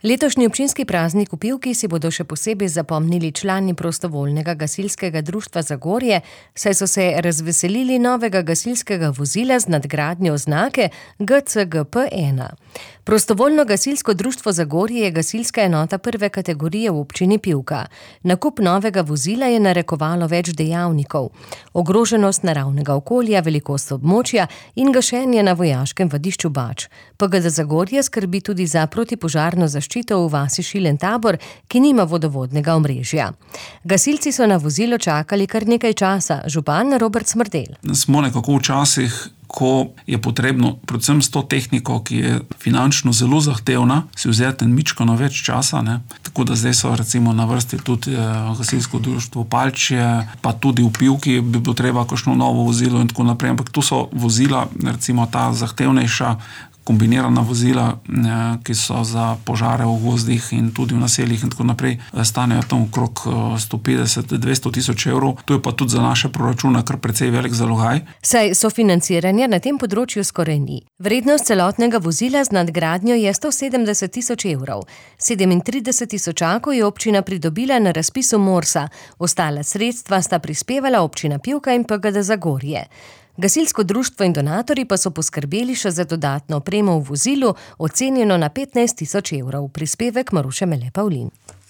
Letošnji občinski praznik v Pivki si bodo še posebej zapomnili člani prostovoljnega gasilskega društva Zagorje, saj so se razveselili novega gasilskega vozila z nadgradnjo oznake GCGP1. Prostovoljno gasilsko društvo Zagorje je gasilska enota prve kategorije v občini Pivka. Nakup novega vozila je narekovalo več dejavnikov: ogroženost naravnega okolja, velikost območja in gašenje na vojaškem vadišču Bač. PGD Zagorje skrbi tudi za protipožarno zaščito v vasi Šilen Tabor, ki nima vodovodnega omrežja. Gasilci so na vozilo čakali kar nekaj časa. Župan Robert Smrdel. Smo nekako v časih, ko je potrebno, predvsem s to tehniko, ki je finančno zelo zahtevna, si vzeti mičkano več časa, ne. Tako da zdaj so recimo na vrsti tudi gasilsko društvo Palčje, pa tudi v Pivki bi bilo treba kakšno novo vozilo in tako naprej, ampak tu so vozila, recimo ta zahtevnejša, kombinirana vozila, ki so za požare v gozdih in tudi v naseljih in tako naprej, stanejo tam okrog 150-200 tisoč evrov. To je pa tudi za naše proračune kar precej velik zalogaj. Saj sofinanciranja na tem področju skoraj ni. Vrednost celotnega vozila z nadgradnjo je 170 tisoč evrov. 37 tisočakov je občina pridobila na razpisu Morsa. Ostala sredstva sta prispevala občina Pivka in PGD Zagorje. Gasilsko društvo in donatorji pa so poskrbeli še za dodatno opremo v vozilu, ocenjeno na 15 tisoč evrov. Prispevek Maruše Mele Pavlin.